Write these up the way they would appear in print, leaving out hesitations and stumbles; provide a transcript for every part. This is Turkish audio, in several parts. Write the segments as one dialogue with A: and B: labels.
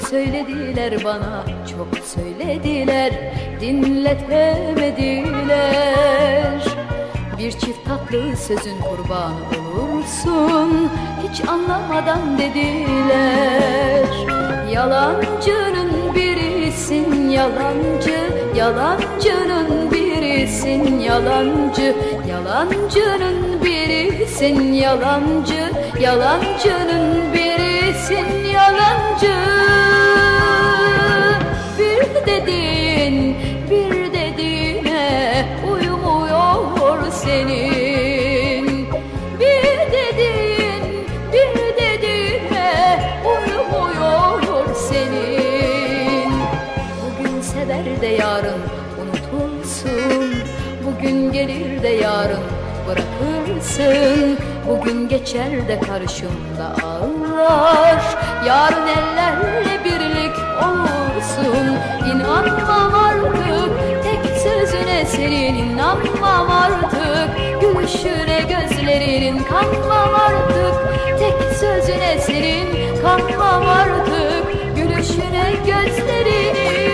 A: söylediler bana, çok söylediler, dinletemediler. Bir çift tatlı sözün kurbanı olursun, hiç anlamadan dediler. Yalancının birisin yalancı, yalancının birisin yalancı, yalancının birisin yalancı, yalancının birisin yalancı. Bir dedin, bir dediğine uyumuyor senin. Bir dedin, bir dediğine uyumuyor senin. Bugün sever de yarın unutulsun, bugün gelir de yarın bırakırsın. Bugün geçer de karşımda ağlar, yarın ellerle birlik olursun. İnanmam artık tek sözüne senin, inanmam artık gülüşüne gözlerinin, kanmam artık tek sözüne senin, kanmam artık gülüşüne gözlerinin.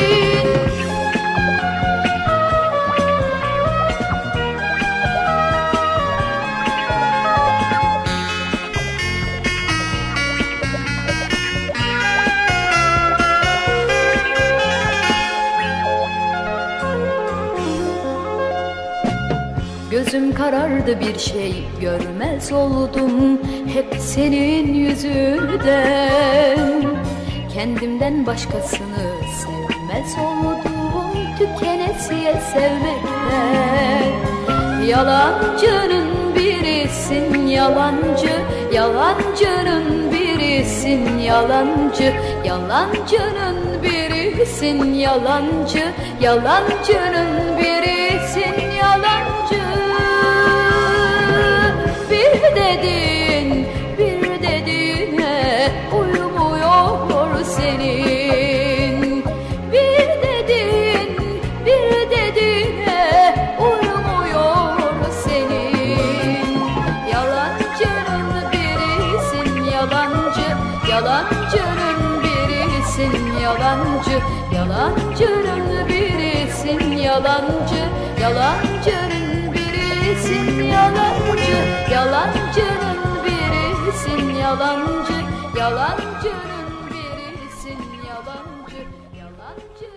A: Gözüm karardı, bir şey görmez oldum, hep senin yüzünden. Kendimden başkasını sevmez oldum, tükenesiye sevmekten. Yalancının birisin yalancı, yalancının birisin yalancı, yalancının birisin yalancı, yalancının birisin yalancı. Bir dedin, bir dediğine uyumuyor senin. Bir dedin, bir dediğine uyumuyor senin. Yalancının birisin yalancı, yalancının birisin yalancı, yalancının birisin yalancı, yalancının birisin yalancı, yalancının birisin yalancı, yalancının birisin yalancı, yalancı.